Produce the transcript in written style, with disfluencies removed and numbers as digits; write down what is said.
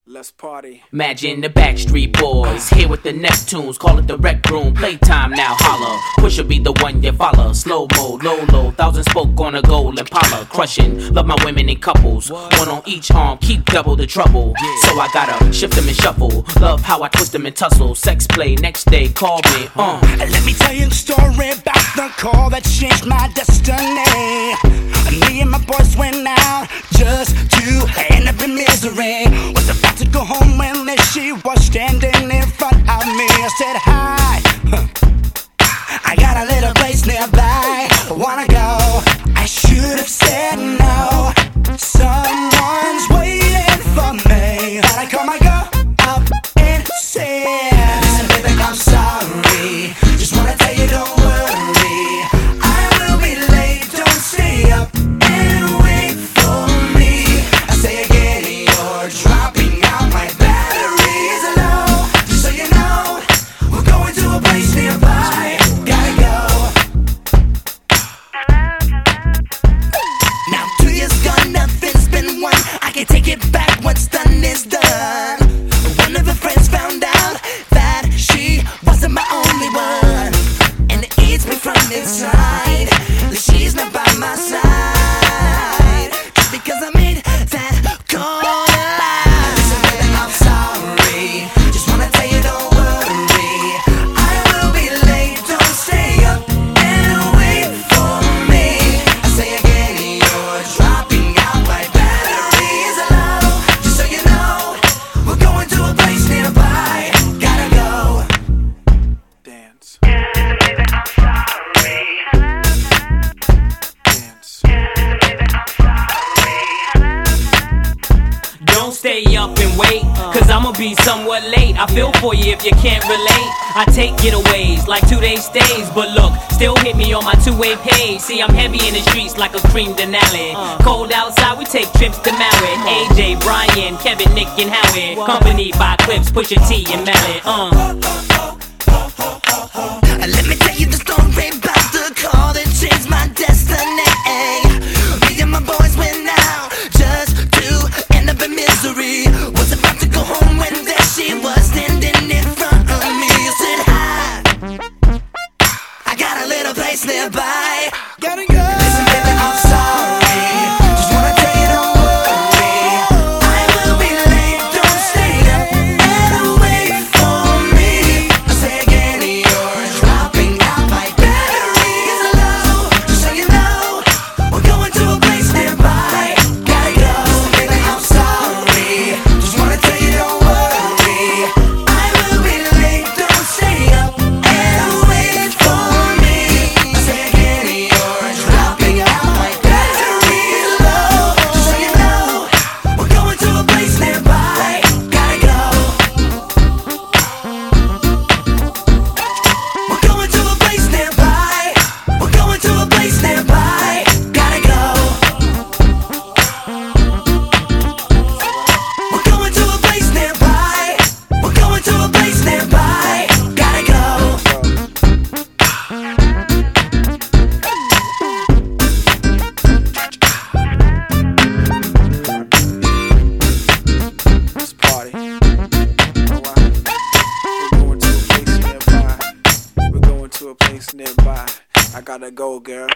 Let's party. Imagine the Backstreet Boys here with the Neptunes, call it the rec room. Playtime now, holla. Pusha be the one you follow. Slow mo, low, 1,000 spoke on a gold Impala. Crushing, love my women in couples. One on each arm, keep double the trouble. So I gotta shift them and shuffle. Love how I twist them and tussle. Sex play, next day, call me. Let me tell you the story about the call that changed my destiny. Me and my boys went out just to end up in misery. Was about to go home when there she was standing in front of me. I said hi, I got a little place nearby, wanna go. I should have said no. Someone's waiting for me. Gotta call my girl up and say, listen baby, I'm sorry. Just wanna tell you don't worry, I will be late, don't stay up and wait for me. I say again, you're dropping out, my battery's low. Just so you know, we're going to a place nearby. Gotta go. Now 2 years gone, nothing's been won. I can take it back, what's done is done. One of her friends found out that she wasn't my only one, and it eats me from inside that she's not by my side, just because I made that call. Listen baby, I'm sorry. Just wanna tell you don't worry, I will be late, don't stay up and wait for me. I say again, you're dropping out, my battery's low. Just so you know, we're going to a place nearby. Gotta go. Dance. Baby, I'm sorry. Dance. Don't stay up and wait, cause I'ma be somewhat late. I feel for you if you can't relate. I take getaways like 2-day stays, but look, still hit me on my two-way page. See, I'm heavy in the streets like a cream Denali. Cold outside, we take trips to Maui. AJ, Brian, Kevin, Nick, and Howie. Accompanied by Clips, Pusha T, and Mallet. Let me tell you the story about the call that changed my destiny. Me and my boys went out just to end up in misery. Was about to go home when there she was standing in front of me. I said hi, I got a little place nearby. Gotta go. Listen baby, I'm sorry. Just wanna tell you don't worry, I will be late, don't stay up and wait for me. I say again, you're dropping out, my battery's low. Just so you know, we're going to a place nearby. Gotta go. Listen baby, I'm sorry. Just wanna tell you don't worry, I will be late, don't stay up and wait for me. I say again, you're dropping out, my battery's low. Just so you know, we're going to a place nearby. Gotta go. We're going to a place nearby. We're going to a place nearby. Gotta go. We're going to a place nearby. We're going to a place nearby. Gotta go. Let's party. Alright. We're going to a place nearby. We're going to a place nearby. I gotta go, girl.